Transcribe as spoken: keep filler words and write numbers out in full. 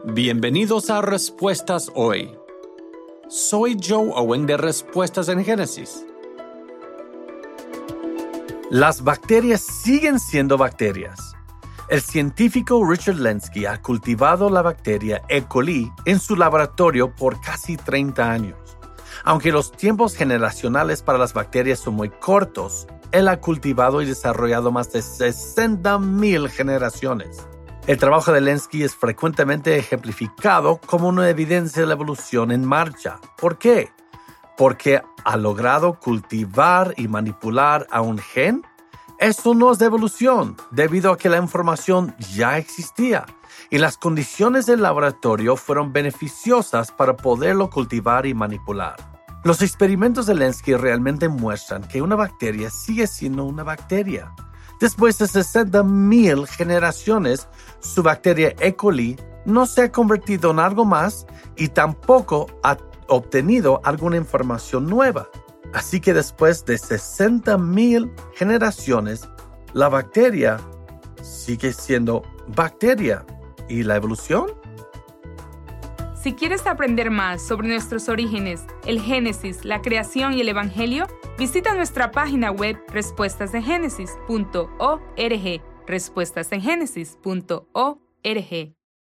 Bienvenidos a Respuestas Hoy. Soy Joe Owen de Respuestas en Génesis. Las bacterias siguen siendo bacterias. El científico Richard Lenski ha cultivado la bacteria E. coli en su laboratorio por casi treinta años. Aunque los tiempos generacionales para las bacterias son muy cortos, él ha cultivado y desarrollado más de sesenta mil generaciones. El trabajo de Lenski es frecuentemente ejemplificado como una evidencia de la evolución en marcha. ¿Por qué? Porque ha logrado cultivar y manipular a un gen. Eso no es de evolución, debido a que la información ya existía y las condiciones del laboratorio fueron beneficiosas para poderlo cultivar y manipular. Los experimentos de Lenski realmente muestran que una bacteria sigue siendo una bacteria. Después de sesenta mil generaciones, su bacteria E. coli no se ha convertido en algo más y tampoco ha obtenido alguna información nueva. Así que después de sesenta mil generaciones, la bacteria sigue siendo bacteria. ¿Y la evolución? Si quieres aprender más sobre nuestros orígenes, el Génesis, la creación y el Evangelio, visita nuestra página web respuestas en génesis punto org, respuestas en génesis punto org.